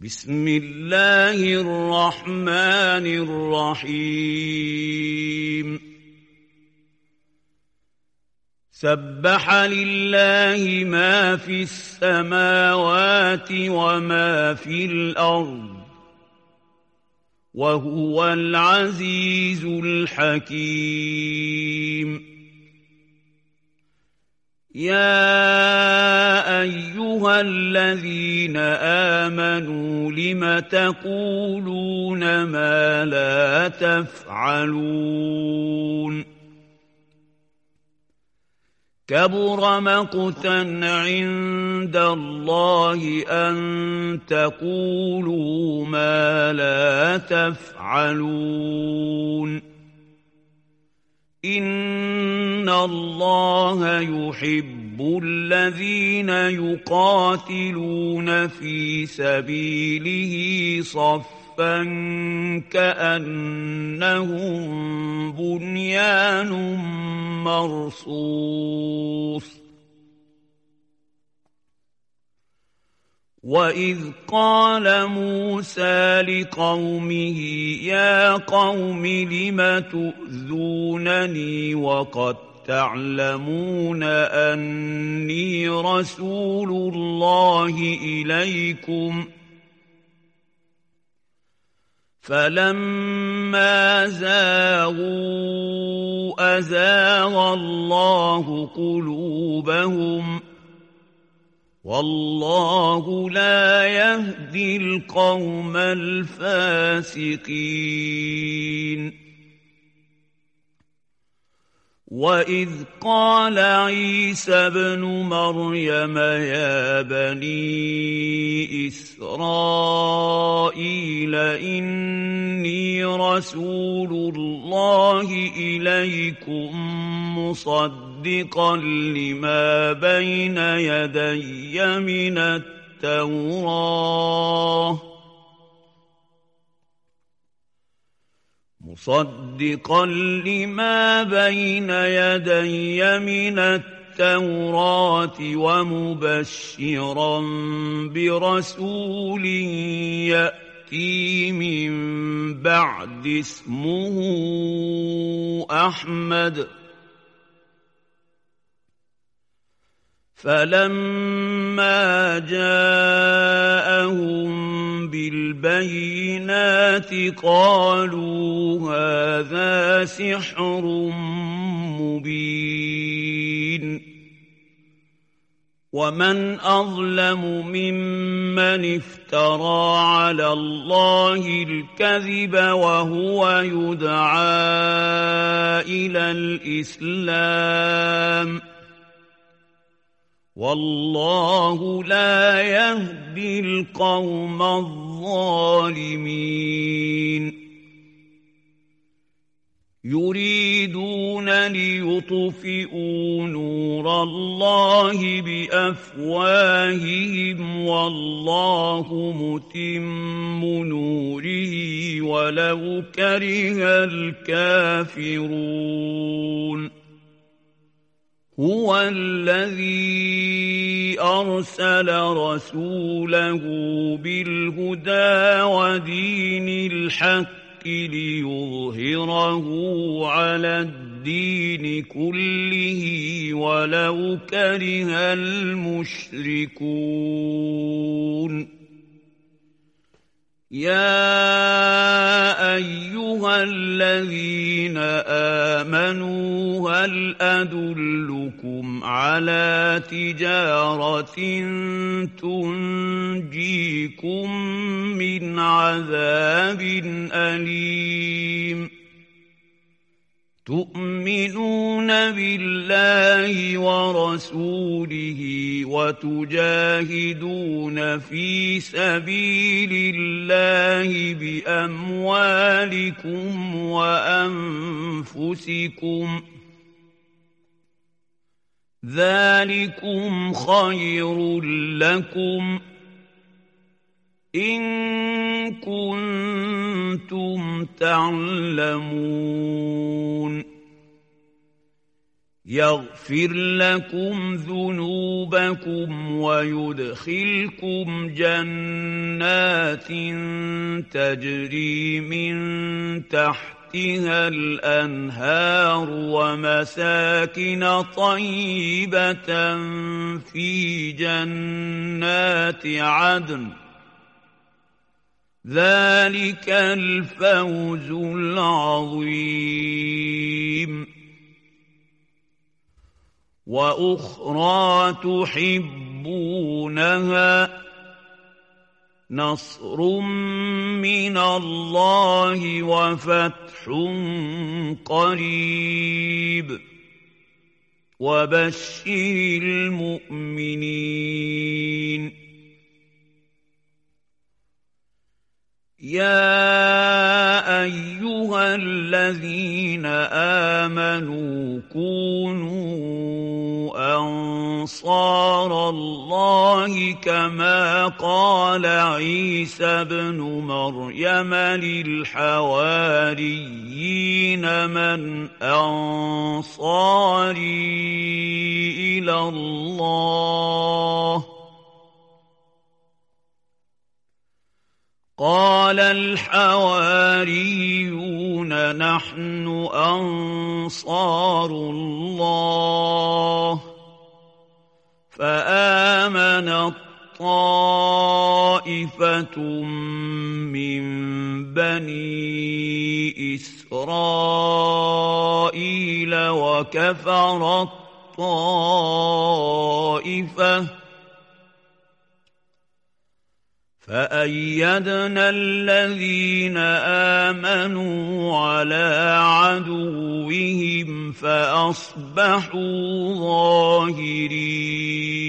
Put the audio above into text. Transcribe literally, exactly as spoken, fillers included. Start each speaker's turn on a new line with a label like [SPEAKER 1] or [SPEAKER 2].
[SPEAKER 1] بسم الله الرحمن الرحيم سبح لله ما في السماوات وما في الأرض وهو العزيز الحكيم يا أيها الذين آمنوا لم تقولون ما لا تفعلون كبر مقتا عند الله أن تقولوا ما لا تفعلون إن الله يحب الذين يقاتلون في سبيله صفا كأنهم بنيان مرصوص وَإِذْ قَالَ مُوسَىٰ لِقَوْمِهِ يَا قَوْمِ لِمَ تُؤْذُونَنِي وَقَدْ تَعْلَمُونَ أَنِّي رَسُولُ اللَّهِ إِلَيْكُمْ فَلَمَّا زَاغُوا أَزَاغَ اللَّهُ قُلُوبَهُمْ والله لا يهدي القوم الفاسقين وإذ قال عيسى ابن مريم يا بني إسرائيل إني رسول الله إليكم مصدقا لما بين يدي من التوراة مصدقا لما بين يدي من التوراة ومبشرا برسول يأتي من بعد اسمه أحمد فلما جاءهم بالبينات قالوا هذا سحر مبين ومن أظلم ممن افترى على الله الكذب وهو يدعى إلى الإسلام والله لا يهدي القوم الظالمين يريدون ليطفئوا نور الله بأفواههم والله متم نوره ولو كره الكافرون هو الذي أرسل رسوله بالهدى ودين الحق ليظهره على الدين كله ولو كره المشركون يا أيها الذين آمنوا هل أدلكم على تجارة تنجيكم من عذاب أليم تؤمنون بالله ورسوله وتجاهدون في سبيل الله بأموالكم وأنفسكم ذلكم خير لكم إن كنتم تعلمون يغفر لكم ذنوبكم ويدخلكم جنات تجري من تحتها الأنهار ومساكن طيبة في جنات عدن ذلك الفوز العظيم وأخرى تحبونها نصر من الله وفتح قريب وبشر المؤمنين يا أيها الذين آمنوا كونوا أنصار الله كما قال عيسى ابن مريم للحواريين من أنصاري إلى الله قال الحواريون نحن أنصار الله فآمنت طائفة من بني إسرائيل وكفرت طائفة فأيدنا الذين آمنوا على عدوهم فأصبحوا ظاهرين